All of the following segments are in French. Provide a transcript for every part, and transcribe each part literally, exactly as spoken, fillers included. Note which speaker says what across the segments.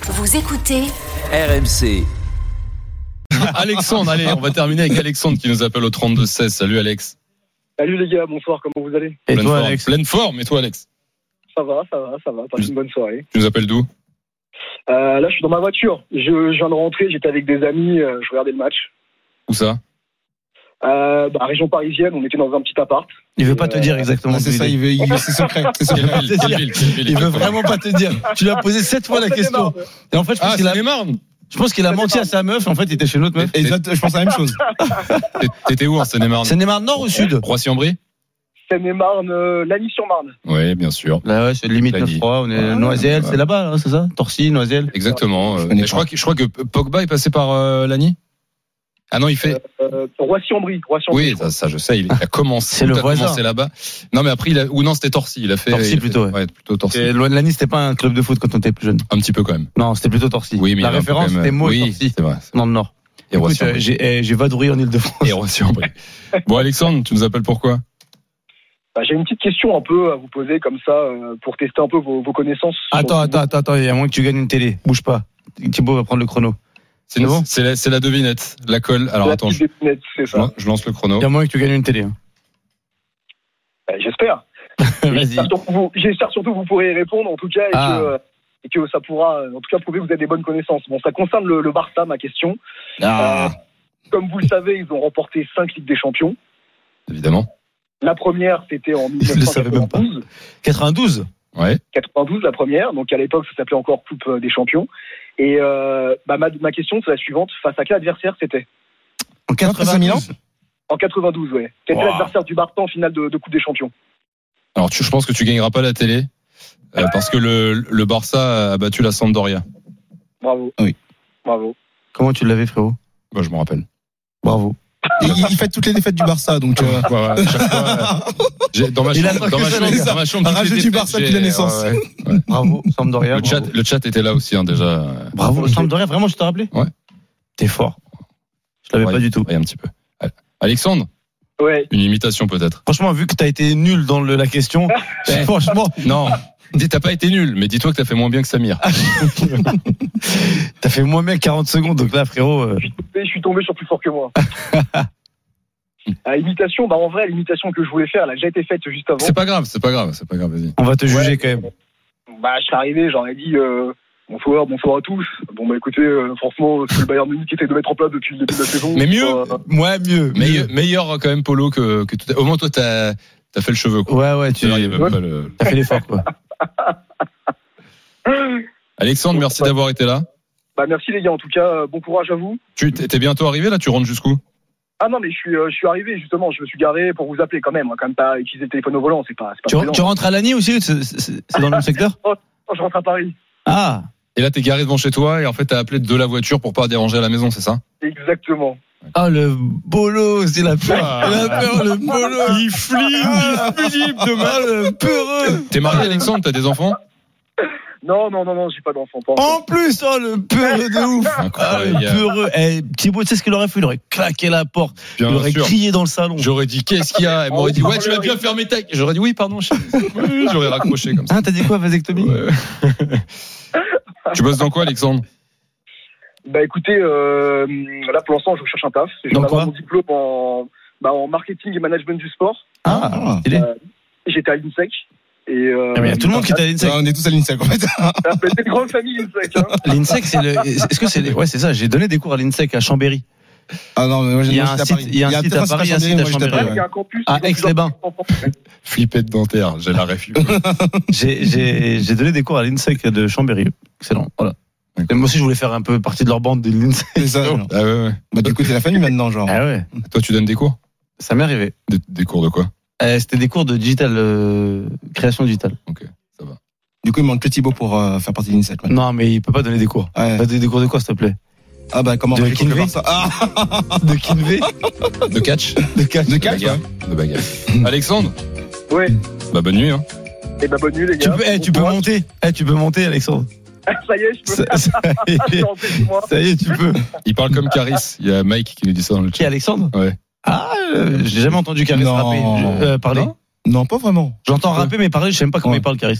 Speaker 1: Vous écoutez
Speaker 2: R M C.
Speaker 3: Alexandre, allez, on va terminer avec Alexandre qui nous appelle au trente-deux seize. Salut Alex.
Speaker 4: Salut les gars, bonsoir, comment vous allez?
Speaker 3: Et
Speaker 5: Pleine
Speaker 3: toi
Speaker 5: forme.
Speaker 3: Alex? Pleine forme, et toi Alex?
Speaker 4: Ça va, ça va, ça va, passe une bonne soirée.
Speaker 3: Tu nous appelles d'où?
Speaker 4: Euh, là, je suis dans ma voiture, je, je viens de rentrer, j'étais avec des amis, euh, je regardais le match.
Speaker 3: Où ça?
Speaker 4: Euh, bah, région parisienne, on était dans un petit appart.
Speaker 5: Il veut pas te dire exactement.
Speaker 6: Ah, c'est
Speaker 5: où
Speaker 6: ça,
Speaker 5: il est.
Speaker 6: il veut, il, c'est secret. C'est
Speaker 3: Quelle
Speaker 6: secret.
Speaker 3: ville, quelle ville, quelle ville
Speaker 5: Il veut
Speaker 3: exactement?
Speaker 5: vraiment pas te dire. Tu lui as posé sept fois la question. Et en fait, je pense
Speaker 3: Ah,
Speaker 5: qu'il a,
Speaker 3: c'est Marne.
Speaker 5: je pense qu'il a menti à sa meuf. En fait, il était chez l'autre meuf.
Speaker 6: Et ça, je pense à la même chose.
Speaker 3: T'étais où en Seine-et-Marne?
Speaker 5: Seine-et-Marne nord ou sud?
Speaker 3: Roissy-en-Brie?
Speaker 4: Seine-et-Marne, euh, Lagny-sur-Marne.
Speaker 3: Oui, bien sûr.
Speaker 5: Là, ouais, c'est limite
Speaker 3: Lagny.
Speaker 5: neuf trois. On est
Speaker 3: Ouais,
Speaker 5: Noisiel,
Speaker 3: ouais.
Speaker 5: c'est là-bas, là, c'est ça? Torcy, Noisiel.
Speaker 3: Exactement.
Speaker 6: Je
Speaker 3: Euh,
Speaker 6: connais
Speaker 3: mais je
Speaker 6: pas.
Speaker 3: crois que, je crois que Pogba est passé par euh, Lagny. Ah non, il fait.
Speaker 4: Euh, Roissy-en-Brie, Roissy-en-Brie.
Speaker 3: Oui, ça, ça, je sais. Il a commencé.
Speaker 5: C'est le
Speaker 3: tout a
Speaker 5: voisin.
Speaker 3: commencé là-bas. Non, mais après, il a. Ou non, c'était Torcy. Il a fait.
Speaker 5: Torcy
Speaker 3: il a fait-
Speaker 5: plutôt, ouais.
Speaker 3: Ouais, plutôt Torcy.
Speaker 5: Et loin de Lagny, c'était pas un club de foot quand on était plus jeune.
Speaker 3: Un petit peu quand même.
Speaker 5: Non, c'était plutôt Torcy.
Speaker 3: Oui, mais
Speaker 5: la
Speaker 3: il y avait un peu
Speaker 5: référence,
Speaker 3: quand même-
Speaker 5: c'était Meaux et
Speaker 3: Oui,
Speaker 5: Torcy,
Speaker 3: c'est vrai.
Speaker 5: dans le nord.
Speaker 3: Et
Speaker 5: Écoute,
Speaker 3: Roissy-en-Brie.
Speaker 5: euh, j'ai, eh, j'ai vadrouillé en Ile-de-France.
Speaker 3: Et Roissy-en-Brie. Bon, Alexandre, tu nous appelles pourquoi?
Speaker 4: Bah, j'ai une petite question un peu à vous poser comme ça, euh, pour tester un peu vos, vos connaissances.
Speaker 5: Attends,
Speaker 4: sur-
Speaker 5: attends, attends, attends, il y a moins que tu gagnes une télé. Bouge pas. Thibaut va prendre le chrono.
Speaker 3: C'est une-
Speaker 5: bon
Speaker 3: c'est la, c'est la devinette. La colle. Alors
Speaker 4: La
Speaker 3: attends, je,
Speaker 4: petite devinette, c'est
Speaker 3: je
Speaker 4: ça.
Speaker 3: lance- je lance le chrono.
Speaker 5: Il y a moins que tu gagnes une télé. hein.
Speaker 4: Bah, j'espère.
Speaker 5: Vas-y.
Speaker 4: J'espère surtout que vous- J'espère surtout que vous pourrez y répondre, en tout cas, et,
Speaker 5: Ah.
Speaker 4: que, euh, et que ça pourra, euh, en tout cas, prouver que vous avez des bonnes connaissances. Bon, ça concerne le, le Barça, ma question.
Speaker 5: Ah.
Speaker 4: Euh, comme vous le savez, ils ont remporté cinq Ligues des Champions.
Speaker 3: Évidemment.
Speaker 4: La première, c'était en
Speaker 5: Je le savais même pas.
Speaker 4: dix-neuf cent
Speaker 5: quatre-vingt-douze.
Speaker 3: Ouais.
Speaker 4: quatre-vingt-douze, la première. Donc, à l'époque, ça s'appelait encore Coupe euh, des Champions. Et euh, bah, ma, ma question, c'est la suivante. Face à quel adversaire c'était?
Speaker 5: En
Speaker 6: Face à Milan.
Speaker 5: quatre-vingt-douze.
Speaker 4: En quatre-vingt-douze, ouais. Quel était
Speaker 5: Wow.
Speaker 4: l'adversaire du Barça en finale de, de Coupe des Champions?
Speaker 3: Alors tu, je pense que tu gagneras pas la télé euh, parce que le, le Barça a battu la Sampdoria.
Speaker 4: Bravo.
Speaker 6: Oui.
Speaker 4: Bravo.
Speaker 5: Comment tu l'avais, frérot?
Speaker 3: Moi, je me rappelle.
Speaker 5: Bravo.
Speaker 6: Et il, il fait toutes les défaites du Barça, donc. Euh,
Speaker 3: Ouais, ouais, à chaque fois, euh, j'ai- dans ma
Speaker 5: Il
Speaker 3: chambre,
Speaker 5: attend
Speaker 3: dans
Speaker 5: que
Speaker 3: ma
Speaker 5: ça,
Speaker 3: chambre,
Speaker 5: les gars.
Speaker 3: dans ma chambre,
Speaker 6: Un
Speaker 3: toutes les
Speaker 6: rageux du
Speaker 3: défaites,
Speaker 6: Barça
Speaker 3: j'ai-
Speaker 6: depuis la naissance.
Speaker 3: ouais, ouais.
Speaker 5: Bravo, Sampdoria.
Speaker 3: Le chat,
Speaker 5: bravo.
Speaker 3: le chat était là aussi hein, déjà.
Speaker 5: Bravo, le Sampdoria, vraiment, je t'ai rappelé?
Speaker 3: Ouais.
Speaker 5: T'es fort. Je l'avais
Speaker 3: Ouais,
Speaker 5: pas du tout.
Speaker 3: ouais, un petit peu. Alexandre,
Speaker 4: Ouais.
Speaker 3: une imitation peut-être.
Speaker 5: Franchement, vu que t'as été nul dans le- la question, franchement,
Speaker 3: Non, dis t'as pas été nul, mais dis-toi que t'as fait moins bien que Samir.
Speaker 5: t'as fait moins bien quarante secondes, donc là, frérot. euh,
Speaker 4: Je suis tombé sur plus fort que moi. À l'imitation, bah en vrai, l'imitation que je voulais faire, elle a déjà été faite juste avant.
Speaker 3: C'est pas grave, c'est pas grave, c'est pas grave. Vas-y.
Speaker 5: On va te juger
Speaker 4: Ouais.
Speaker 5: quand même.
Speaker 4: Bah, je suis arrivé, j'aurais dit euh, bonsoir, bonsoir à tous. Bon, bah écoutez, euh, franchement, ce que le Bayern Munich était de mettre en place depuis le début de la saison.
Speaker 3: Mais mieux.
Speaker 4: euh,
Speaker 5: Ouais, mieux.
Speaker 3: Meilleur, meilleur quand même Polo que, que tout. Au moins toi t'as as fait le cheveu. Quoi.
Speaker 5: Ouais, ouais, tu
Speaker 3: D'ailleurs, il y avait
Speaker 4: Ouais.
Speaker 3: pas le-
Speaker 5: as fait l'effort, quoi.
Speaker 3: Alexandre, merci d'avoir été là.
Speaker 4: Bah, merci les gars, en tout cas, euh, bon courage à vous.
Speaker 3: Tu t'es t'es bientôt arrivé là, tu rentres jusqu'où?
Speaker 4: Ah non, mais je suis, euh, je suis arrivé justement, je me suis garé pour vous appeler quand même. Hein, quand même pas utiliser le téléphone au volant, c'est pas, c'est pas
Speaker 5: Tu,
Speaker 4: prudent.
Speaker 5: tu rentres à Lagny aussi? C'est c'est- c'est dans le même secteur?
Speaker 4: Oh, je rentre à Paris.
Speaker 5: Ah.
Speaker 3: Et là t'es garé devant chez toi et en fait t'as appelé de la voiture pour pas déranger à la maison, c'est ça?
Speaker 4: Exactement.
Speaker 5: Ah, le bolo, c'est la peur.
Speaker 3: Ah.
Speaker 5: La peur, le bolo.
Speaker 3: Il flippe, il flippe de
Speaker 5: Ah, le peureux.
Speaker 3: T'es marié Alexandre, t'as des enfants?
Speaker 4: Non, non, non, non, j'ai pas d'enfant. Pas encore.
Speaker 5: En plus, oh, le peureux de ouf. Ah, le
Speaker 3: Incroyable.
Speaker 5: peureux. Eh, Thibaut, tu sais ce qu'il aurait fait? Il aurait claqué la porte.
Speaker 3: Bien
Speaker 5: il aurait
Speaker 3: sûr.
Speaker 5: crié dans le salon.
Speaker 3: J'aurais dit qu'est-ce qu'il y a? Elle m'aurait dit ouais tu vas bien fermer ta. J'aurais dit oui pardon. Je... Oui, j'aurais raccroché comme ça.
Speaker 5: Hein, t'as dit quoi, vasectomie?
Speaker 3: Ouais. Tu bosses dans quoi Alexandre?
Speaker 4: Bah écoutez, euh, là pour l'instant, je cherche un taf. Je viens
Speaker 5: Dans
Speaker 4: d'avoir
Speaker 5: quoi
Speaker 4: mon diplôme en, bah, en marketing et management du sport.
Speaker 5: Ah, stylé.
Speaker 4: Euh, J'étais à l'INSEC. Et, euh,
Speaker 5: Ah, mais il y a tout le monde qui est à l'INSEC.
Speaker 6: on est tous à l'INSEC, en fait.
Speaker 4: C'est une grande famille, l'INSEC. Hein.
Speaker 5: L'INSEC, c'est le. Est-ce que c'est les... Ouais, c'est ça. J'ai donné des cours à l'INSEC à Chambéry.
Speaker 6: Ah non, mais moi,
Speaker 5: Il y a
Speaker 6: moi,
Speaker 5: un
Speaker 6: j'étais à
Speaker 5: site-
Speaker 6: Paris.
Speaker 5: il y a un site
Speaker 6: peut-être
Speaker 5: à Paris, un site à
Speaker 6: moi, j'étais
Speaker 5: Chambéry,
Speaker 4: Il
Speaker 6: Paris,
Speaker 4: y a un campus.
Speaker 5: À
Speaker 4: qui est
Speaker 5: Aix-les-Bains.
Speaker 3: Flippette dentaire, j'ai la réflexion.
Speaker 5: J'ai j'ai j'ai donné des cours à l'INSEC de Chambéry. Excellent. Voilà. Et moi aussi, je voulais faire un peu partie de leur bande de l'INSEC.
Speaker 6: C'est ça. genre.
Speaker 3: Ah ouais ouais.
Speaker 6: Bah, du coup, t'es la famille maintenant, genre.
Speaker 5: Ah ouais.
Speaker 3: Toi tu donnes des cours?
Speaker 5: Ça m'est arrivé.
Speaker 3: Des, des cours de quoi?
Speaker 5: Euh, C'était des cours de digital, euh, création digitale.
Speaker 3: Ok, ça va.
Speaker 6: Du coup, il manque que Thibaut pour euh, faire partie de l'INSEC, maintenant.
Speaker 5: Non, mais il peut pas donner des cours.
Speaker 6: Ouais.
Speaker 5: Pas donner des cours de quoi, s'il te plaît?
Speaker 6: Ah bah, comment
Speaker 5: De
Speaker 6: on fait pour
Speaker 5: Kinvey
Speaker 6: faire ça? Ah,
Speaker 5: De Kinvé?
Speaker 3: De catch?
Speaker 5: De catch.
Speaker 6: de
Speaker 3: De
Speaker 6: catch,
Speaker 3: bagarre.
Speaker 6: ouais.
Speaker 3: De bagarre. Alexandre,
Speaker 4: Ouais.
Speaker 3: bah bonne nuit. Hein.
Speaker 4: Et bah bonne nuit les
Speaker 5: Tu
Speaker 4: gars.
Speaker 5: peux, eh, tu peux monter. Eh, tu peux monter, Alexandre.
Speaker 4: Ça y est, je peux.
Speaker 5: Ça, ça y
Speaker 4: Je suis
Speaker 5: est,
Speaker 4: rentré chez moi.
Speaker 5: ça y est, tu peux.
Speaker 3: Il parle comme Caris. Il y a Mike qui nous dit ça dans le
Speaker 5: Qui,
Speaker 3: chat.
Speaker 5: Alexandre?
Speaker 3: Ouais.
Speaker 5: Ah, euh, j'ai jamais entendu Caris
Speaker 6: Non.
Speaker 5: rapper. Je- euh, parler.
Speaker 3: Non
Speaker 6: Non, pas vraiment.
Speaker 5: J'entends rapper, mais parler, je sais même pas comment
Speaker 6: Ouais.
Speaker 5: il parle, Caris.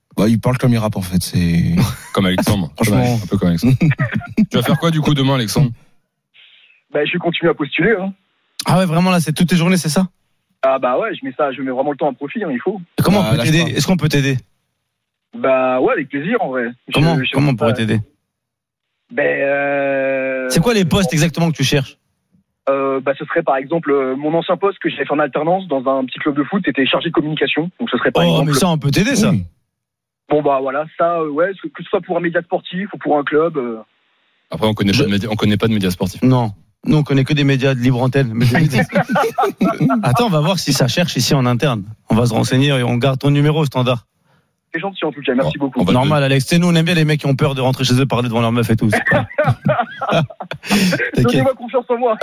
Speaker 6: Bah, il parle comme il rappe en fait. C'est
Speaker 3: Comme Alexandre.
Speaker 6: Franchement.
Speaker 3: Un peu comme Alexandre. Tu vas faire quoi du coup demain, Alexandre?
Speaker 4: Bah, je vais continuer à postuler. Hein.
Speaker 5: Ah ouais, vraiment là, c'est toutes tes journées, c'est ça?
Speaker 4: Ah bah ouais, je mets ça, je mets vraiment le temps à profit, hein, il faut.
Speaker 5: Comment
Speaker 6: Bah,
Speaker 5: on peut
Speaker 6: lâche
Speaker 5: t'aider?
Speaker 6: pas.
Speaker 5: Est-ce qu'on peut t'aider?
Speaker 4: Bah ouais, avec plaisir en vrai. Je-
Speaker 5: Comment
Speaker 4: je-
Speaker 5: Comment on pourrait t'aider?
Speaker 4: Ben euh...
Speaker 5: C'est quoi les postes exactement que tu cherches?
Speaker 4: euh, Bah ce serait par exemple euh, mon ancien poste que j'avais fait en alternance dans un petit club de foot, c'était chargé de communication. Donc ce serait par
Speaker 5: Oh,
Speaker 4: exemple.
Speaker 5: mais ça, on peut t'aider, ça.
Speaker 6: Oui.
Speaker 4: Bon bah voilà, ça euh, ouais, que ce soit pour un média sportif ou pour un club. euh,
Speaker 3: Après, on connaît
Speaker 5: Je-
Speaker 3: pas de médias, on connaît pas de médias sportifs.
Speaker 5: Non. Nous, on connaît que des médias de libre antenne. Mais des médias- Attends, on va voir si ça cherche ici en interne. On va se renseigner et on garde ton numéro au standard.
Speaker 4: C'est gentil en tout cas, merci
Speaker 3: Bon,
Speaker 4: beaucoup.
Speaker 3: on va-
Speaker 5: Normal, Alex. Tu sais, nous, on aime bien les mecs qui ont peur de rentrer chez eux, parler devant leur meuf et tout. C'est pas- T'inquiète.
Speaker 4: Donnez-moi confiance en moi.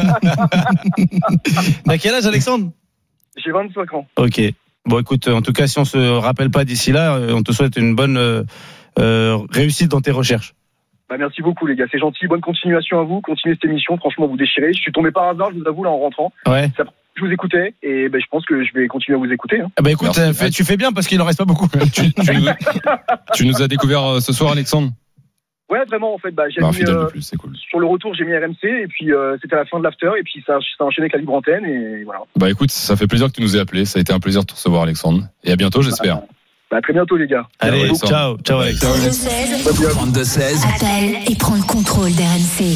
Speaker 5: T'as quel âge, Alexandre?
Speaker 4: J'ai vingt-cinq ans.
Speaker 5: Ok. Bon, écoute, en tout cas, si on se rappelle pas d'ici là, euh, on te souhaite une bonne euh, euh, réussite dans tes recherches.
Speaker 4: Bah merci beaucoup les gars, c'est gentil. Bonne continuation à vous, continuez cette émission, franchement vous déchirez. Je suis tombé par hasard, je vous avoue là en rentrant.
Speaker 5: Ouais.
Speaker 4: Ça- Je vous écoutais et ben, je pense que je vais continuer à vous écouter. Hein.
Speaker 5: Ah bah écoute,
Speaker 3: Merci.
Speaker 5: euh, fais- tu fais bien parce qu'il en reste pas beaucoup.
Speaker 3: tu, tu nous, tu nous as découvert euh, ce soir, Alexandre?
Speaker 4: Ouais vraiment en fait, bah, j'ai
Speaker 3: Bah, un
Speaker 4: mis,
Speaker 3: fidèle
Speaker 4: euh,
Speaker 3: de plus, c'est cool.
Speaker 4: sur le retour j'ai mis R M C et puis euh, c'était à la fin de l'after et puis ça, ça a enchaîné avec la libre antenne et voilà.
Speaker 3: Bah écoute, ça fait plaisir que tu nous aies appelé. Ça a été un plaisir de te recevoir, Alexandre. Et à bientôt, j'espère.
Speaker 4: Bah, à très bientôt les gars.
Speaker 5: Allez,
Speaker 3: Alexandre.
Speaker 5: ciao, ciao, Alex.
Speaker 1: trente-deux seize,
Speaker 2: trente-deux seize.
Speaker 1: appelle et prends le contrôle d'R M C.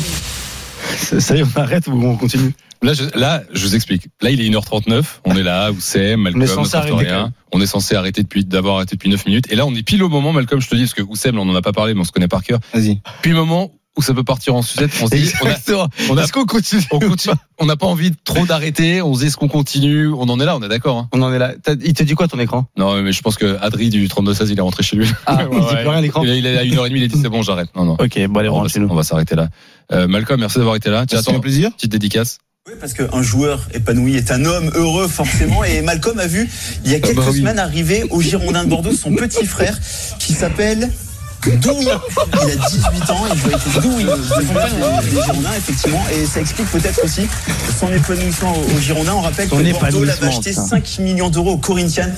Speaker 5: Ça y est, on arrête ou on continue?
Speaker 3: Là je, là, je vous explique. Là, il est une heure trente-neuf. On est là, Oussem, Malcolm,
Speaker 5: On est censé
Speaker 3: notre
Speaker 5: arrêter,
Speaker 3: historien. On est censé arrêter depuis, d'avoir arrêté depuis neuf minutes. Et là, on est pile au moment, Malcolm, je te dis, parce que Oussem, on en a pas parlé, mais on se connaît par cœur.
Speaker 6: Vas-y.
Speaker 3: Puis le moment où ça peut partir en sucette, on se dit, on a,
Speaker 5: Exactement.
Speaker 3: on a-
Speaker 5: Est-ce qu'on continue?
Speaker 3: on continue. On n'a pas envie de trop d'arrêter. On se dit, est-ce qu'on continue? On en est là, on est d'accord, hein.
Speaker 5: On en est là. T'as- Il te dit quoi ton écran?
Speaker 3: Non, mais je pense que Adri du trente-deux seize, il est rentré chez lui.
Speaker 5: Ah, il dit plus rien à l'écran.
Speaker 3: Il a, il a à une heure et demie, il a dit, c'est bon, j'arrête. Non, non.
Speaker 5: Ok, bon allez,
Speaker 3: on,
Speaker 5: rentre
Speaker 3: va,
Speaker 5: chez nous.
Speaker 3: on va s'arrêter là. Euh, Malcolm, merci d'avoir été là. Tiens,
Speaker 6: C'est un
Speaker 3: attends,
Speaker 6: plaisir.
Speaker 3: petite dédicace.
Speaker 7: Oui, parce qu'un joueur épanoui est un homme heureux forcément. Et Malcolm a vu il y a quelques
Speaker 6: bah oui.
Speaker 7: semaines arriver au Girondins de Bordeaux son petit frère qui s'appelle Douy. Il a dix-huit ans, il joue avec Douy, le joueur des, des Girondins effectivement. Et ça explique peut-être aussi son épanouissement au, au Girondins. On rappelle
Speaker 5: Son
Speaker 7: que Bordeaux l'avait
Speaker 5: épanouissement,
Speaker 7: acheté
Speaker 5: putain.
Speaker 7: cinq millions d'euros au Corinthians.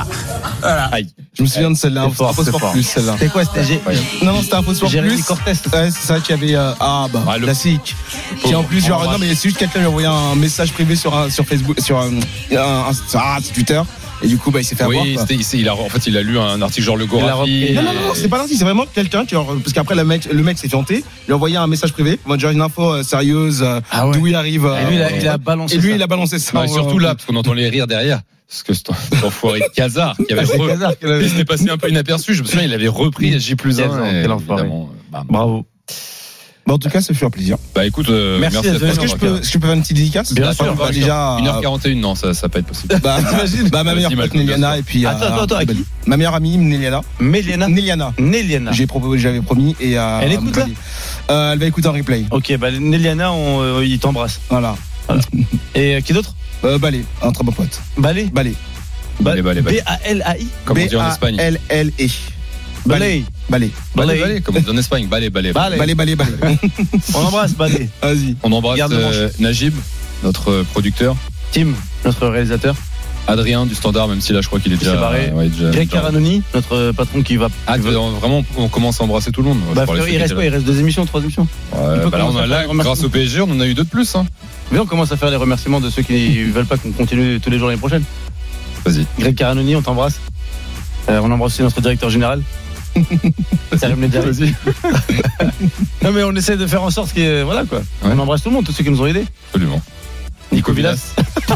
Speaker 7: Voilà.
Speaker 6: Je me souviens de celle-là.
Speaker 5: C'est fort,
Speaker 6: Info
Speaker 5: c'est
Speaker 6: Sport
Speaker 5: fort.
Speaker 6: Plus celle-là.
Speaker 5: C'était quoi? C'était G-
Speaker 6: Non, non, c'était Info Sport
Speaker 5: Jérémy
Speaker 6: Plus.
Speaker 5: Cortez.
Speaker 6: Ouais, c'est ça, qui avait euh, ah bah
Speaker 3: Ah, le-
Speaker 6: classique. Qui en plus genre non mais c'est juste quelqu'un lui a envoyé un message privé sur un, sur Facebook sur un, un, un- ah, c'est Twitter et du coup bah il s'est fait avoir.
Speaker 3: Oui,
Speaker 6: quoi.
Speaker 3: c'était, il, s'est- il a, en fait, il a lu un article genre le
Speaker 5: Il a
Speaker 3: Gorafi.
Speaker 5: repris-
Speaker 6: Non, non, non, c'est pas l'artiste, c'est vraiment quelqu'un qui, genre, parce qu'après le mec, le mec s'est fianté, lui a envoyé un message privé, on va dire une info euh, sérieuse, euh,
Speaker 5: Ah ouais.
Speaker 6: d'où il arrive. euh,
Speaker 5: Et lui, il a, il a balancé.
Speaker 6: et lui,
Speaker 5: ça.
Speaker 6: il a balancé ça.
Speaker 3: Non, et
Speaker 6: en-
Speaker 3: surtout là, parce qu'on entend les rires derrière. Parce que cet cet enfoiré de Casar, qui avait
Speaker 5: Ah, c'est
Speaker 3: re-
Speaker 5: Hazard qui l'a-
Speaker 3: il s'était passé un peu inaperçu. Je me souviens, il avait repris J plus
Speaker 5: Hazard,
Speaker 3: un.
Speaker 5: quel enfoiré.
Speaker 3: Bam.
Speaker 5: Bravo.
Speaker 6: Bah, en tout cas, ça fait un plaisir.
Speaker 3: Bah écoute, euh,
Speaker 5: Merci
Speaker 3: merci,
Speaker 5: d'être
Speaker 3: d'être
Speaker 6: Est-ce que je peux, est-ce que je peux faire une petite dédicace?
Speaker 5: Bien
Speaker 3: Là,
Speaker 5: sûr.
Speaker 3: attends,
Speaker 6: Bah,
Speaker 3: bah,
Speaker 6: déjà,
Speaker 3: une heure quarante et un, non, ça, ça va pas être possible.
Speaker 6: bah, bah, ma meilleure
Speaker 3: Vas-y,
Speaker 6: pote
Speaker 3: Malcolm,
Speaker 6: Néliana et puis euh,
Speaker 5: Attends, attends, attends, à qui?
Speaker 6: ma meilleure amie Néliana.
Speaker 5: Méliana.
Speaker 6: Néliana.
Speaker 5: Néliana.
Speaker 6: J'ai proposé, j'avais promis et euh,
Speaker 5: Elle écoute, là
Speaker 6: euh, elle va écouter en replay.
Speaker 5: Ok, bah Néliana, on, euh, il t'embrasse.
Speaker 6: Voilà.
Speaker 5: Et euh, qui d'autre?
Speaker 6: Euh, Balé, un très bon pote.
Speaker 5: Balé.
Speaker 6: Balé.
Speaker 3: Balé, balé, balé.
Speaker 5: B A L A I.
Speaker 3: Comme on dit en Espagne.
Speaker 6: B A L L E.
Speaker 5: Balé.
Speaker 6: Balé.
Speaker 3: Balé,
Speaker 5: Balé.
Speaker 3: balé, comme on dit en Espagne. Balé, balé.
Speaker 5: Balé.
Speaker 6: Balé, balé, balé.
Speaker 5: On embrasse Balé.
Speaker 6: Vas-y.
Speaker 3: On embrasse
Speaker 5: Garde le manche.
Speaker 3: euh, Najib, notre euh, producteur.
Speaker 5: Tim, notre réalisateur.
Speaker 3: Adrien du Standard, même si là je crois qu'il est
Speaker 5: Il
Speaker 3: déjà.
Speaker 5: s'est barré.
Speaker 3: ouais, déjà-
Speaker 5: Greg
Speaker 3: déjà-
Speaker 5: Caranoni, notre patron qui va.
Speaker 3: Ah, vraiment, on commence à embrasser tout le monde.
Speaker 5: Bah,
Speaker 3: Pour les
Speaker 5: frère, il
Speaker 3: ceux
Speaker 5: reste
Speaker 3: qui
Speaker 5: quoi? Il reste deux émissions, trois émissions.
Speaker 3: étaient là.
Speaker 5: il
Speaker 3: Ouais,
Speaker 5: peut
Speaker 3: bah là, on
Speaker 5: commencer
Speaker 3: a,
Speaker 5: à
Speaker 3: là,
Speaker 5: faire des
Speaker 3: grâce au P S G, on en a eu deux de plus. Hein.
Speaker 5: Mais on commence à faire les remerciements de ceux qui veulent pas qu'on continue tous les jours l'année prochaine.
Speaker 3: Vas-y.
Speaker 5: Greg Caranoni, on t'embrasse. Euh, on embrasse aussi notre directeur général. Salim Ledjari.
Speaker 3: Vas-y.
Speaker 5: Non mais on essaie de faire en sorte que voilà quoi.
Speaker 3: Ouais.
Speaker 5: On embrasse tout le monde, tous ceux qui nous ont aidés.
Speaker 3: Absolument.
Speaker 5: Nico Villas.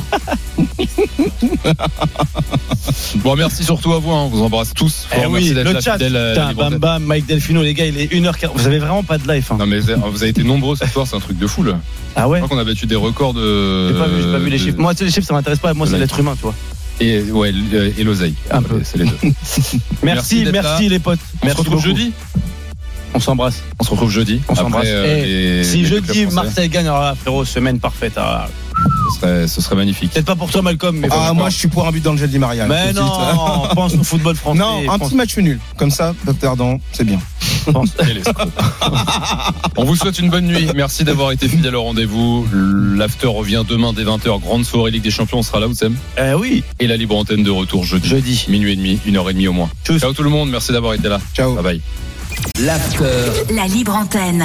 Speaker 3: Bon, merci surtout à vous. Hein. On vous embrasse tous.
Speaker 5: Eh
Speaker 3: Fort,
Speaker 5: oui,
Speaker 3: merci d'être
Speaker 5: le
Speaker 3: là,
Speaker 5: chat.
Speaker 3: fidèles à la
Speaker 5: Putain,
Speaker 3: Libre
Speaker 5: bam
Speaker 3: Antenne.
Speaker 5: bam, Mike Delfino, les gars, il est une heure quarante. Vous avez vraiment pas de life. Hein.
Speaker 3: Non mais vous avez été nombreux ce soir, c'est un truc de fou là.
Speaker 5: Ah ouais.
Speaker 3: Je crois qu'on a battu des records de.
Speaker 5: J'ai pas vu, j'ai pas vu les
Speaker 3: de-
Speaker 5: chiffres. Moi, tu sais, les chiffres, ça m'intéresse pas. Moi, c'est
Speaker 3: de
Speaker 5: l'être humain, tu vois.
Speaker 3: Et ouais, l- et l'oseille.
Speaker 5: Un peu.
Speaker 3: C'est les deux.
Speaker 5: Merci,
Speaker 3: d'être
Speaker 5: merci,
Speaker 3: là.
Speaker 5: les potes.
Speaker 3: On
Speaker 5: Merci
Speaker 3: se retrouve
Speaker 5: beaucoup.
Speaker 3: jeudi.
Speaker 5: On s'embrasse.
Speaker 3: On se retrouve jeudi.
Speaker 5: On s'embrasse.
Speaker 3: Après, euh,
Speaker 5: Eh,
Speaker 3: les-
Speaker 5: Si
Speaker 3: les
Speaker 5: jeudi,
Speaker 3: clubs français.
Speaker 5: Marseille gagne, alors là, frérot, semaine parfaite. Ah,
Speaker 3: Ce serait, ce serait magnifique.
Speaker 5: peut-être pas pour toi, Malcolm, mais.
Speaker 6: Ah, moi, je suis pour un but dans le gel Di Maria.
Speaker 5: Mais
Speaker 6: tout de suite.
Speaker 5: non, pense au football français.
Speaker 6: Non, un
Speaker 5: pense-
Speaker 6: petit match nul. Comme ça, perdant, c'est bien.
Speaker 5: Je pense.
Speaker 3: Quel escroc. On vous souhaite une bonne nuit. Merci d'avoir été fidèle au rendez-vous. L'after revient demain dès vingt heures. Grande soirée Ligue des Champions. On sera là, Oussem.
Speaker 5: Eh oui.
Speaker 3: Et la libre antenne de retour jeudi.
Speaker 5: Jeudi.
Speaker 3: Minuit et demi, une heure et demie au moins.
Speaker 5: Tchuss.
Speaker 3: Ciao tout le monde. Merci d'avoir été là.
Speaker 6: Ciao.
Speaker 3: Bye bye.
Speaker 2: L'after.
Speaker 1: La libre antenne.